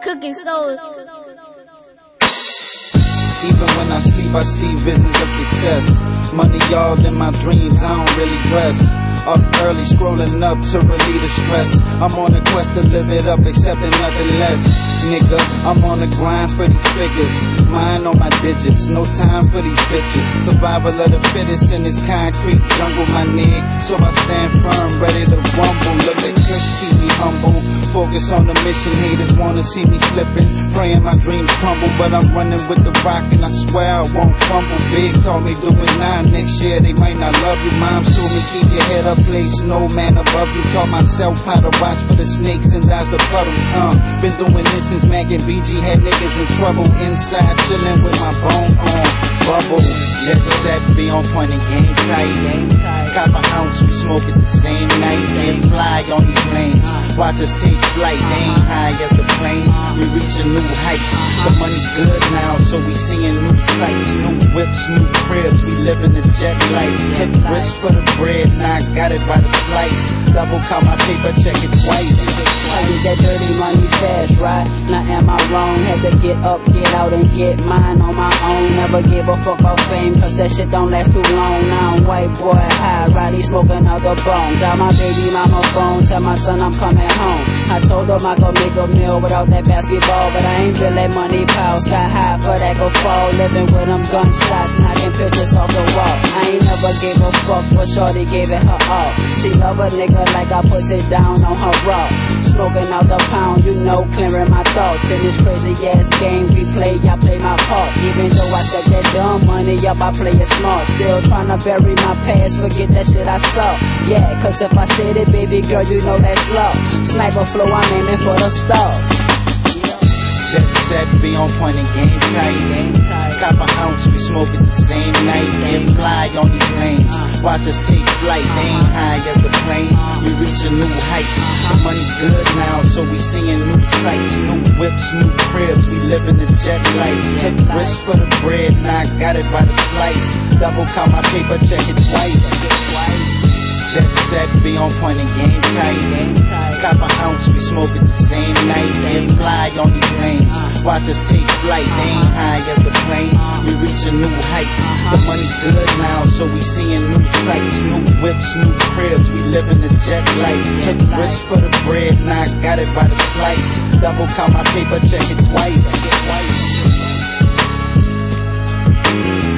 Cooking soul. Even when I sleep, I see visions of success. Money all in my dreams, I don't really rest. Up early, scrolling up to relieve the stress. I'm on a quest to live it up, accepting nothing less. Nigga, I'm on the grind for these figures. Mine on my digits, no time for these bitches. Survival of the fittest in this concrete jungle, my nigga. So I stand firm, ready to rumble. Look at Kush, keep me humble. Focus on the mission, haters wanna see me slipping. Praying my dreams crumble, but I'm running with the rock and I swear I won't fumble. Big told me do it now, next year they might not love you. Mom told me keep your head up, place no man above you. Taught myself how to watch for the snakes and dodge the puddles. Been doing this since Mac and BG had niggas in trouble. Inside chilling with my bone on bubble. Jet set, be on point and game tight. Cop a ounce, we smoke it the same night. Get fly on these lanes. Watch us take flight, they ain't high as the planes. We reaching new heights. The money's good now, so we seeing new sights. New whips, new cribs, we living the jet life. Took risks for the bread, now I got it by the slice. Double count my paper, check it twice. I get that dirty money fast, right? Now am I wrong? Had to get up, get out and get mine on my own. Never give a fuck about fame, cause that shit don't last too long. Now I'm white boy high, Roddy smoking other bone. Got my baby mama phone, tell my son I'm coming home. I told him I could make a meal without that basketball, but I ain't feel that money pile. Sky high for that go fall, living with them gunshots, knocking pictures off the wall. I ain't never gave a fuck, but shorty gave it her all. She love a nigga like I puts it down on her raw. Smoking out the pound, you know, clearing my thoughts. In this crazy ass game we play, I play my part. Even though I took that dumb money up, I play it smart. Still trying to bury my past, forget that shit I saw. Yeah, cause if I said it, baby girl, you know that's law. Sniper flow, I'm aiming for the stars. Jet set, be on point and game tight. Cop a ounce, we smoke it the same night. Get fly on these lanes. Watch us take flight, they ain't high as the planes. We reaching new heights. The money's good now, so we seeing new sights. New whips, new cribs, we living the jet life. Took risks for the bread, now I got it by the slice. Double count my paper, check it twice. Jet set, be on point and game tight. Cop a ounce, we smoke it the same night. Get fly on these lanes. Watch us take flight, they ain't high as the planes. We reaching new heights. The money's good now, so we seeing new sights. New whips, new cribs, we living the jet life. Took risks for the bread, now I got it by the slice. Double count my paper, check it twice.